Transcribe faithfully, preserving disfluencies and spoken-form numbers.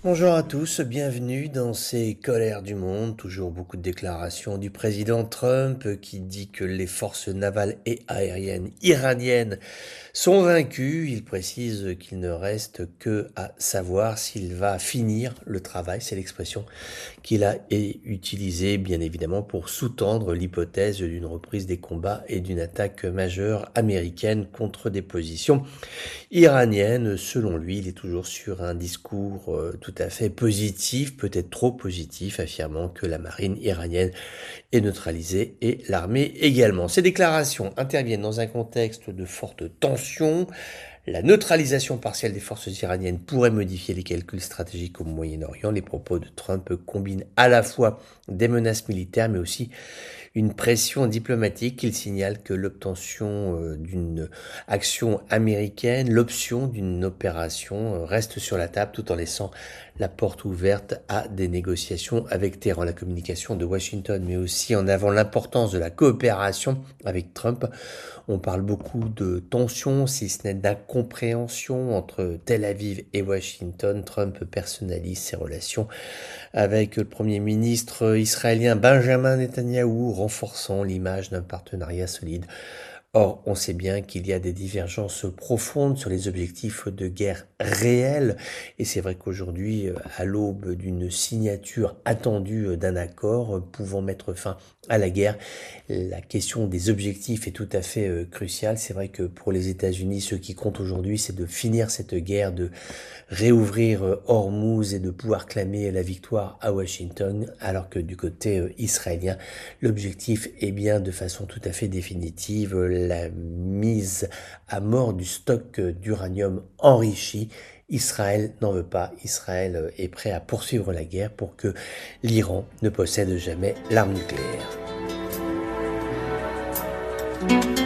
Bonjour à tous, bienvenue dans ces colères du monde. Toujours beaucoup de déclarations du président Trump qui dit que les forces navales et aériennes iraniennes sont vaincues. Il précise qu'il ne reste que à savoir s'il va finir le travail. C'est l'expression qu'il a utilisée, bien évidemment, pour sous-tendre l'hypothèse d'une reprise des combats et d'une attaque majeure américaine contre des positions iranienne. Selon lui, il est toujours sur un discours euh, tout à fait positif, peut-être trop positif, affirmant que la marine iranienne est neutralisée et l'armée également. Ces déclarations interviennent dans un contexte de forte tension. La neutralisation partielle des forces iraniennes pourrait modifier les calculs stratégiques au Moyen-Orient. Les propos de Trump combinent à la fois des menaces militaires, mais aussi une pression diplomatique. Il signale que l'obtention euh, d'une action américaine, l'option d'une opération euh, reste sur la table tout en laissant la porte ouverte à des négociations avec Téhéran. La communication de Washington met aussi en avant l'importance de la coopération avec Trump. On parle beaucoup de tensions, si ce n'est d'incompréhension entre Tel Aviv et Washington. Trump personnalise ses relations avec le Premier ministre israélien Benjamin Netanyahou, renforçant l'image d'un partenariat solide. Or, on sait bien qu'il y a des divergences profondes sur les objectifs de guerre réels, et c'est vrai qu'aujourd'hui, à l'aube d'une signature attendue d'un accord pouvant mettre fin à la guerre, la question des objectifs est tout à fait euh, cruciale. C'est vrai que pour les États-Unis, ce qui compte aujourd'hui, c'est de finir cette guerre, de réouvrir euh, Hormuz et de pouvoir clamer la victoire à Washington, alors que du côté euh, israélien, l'objectif est bien de façon tout à fait définitive la mise à mort du stock d'uranium enrichi. Israël n'en veut pas. Israël est prêt à poursuivre la guerre pour que l'Iran ne possède jamais l'arme nucléaire.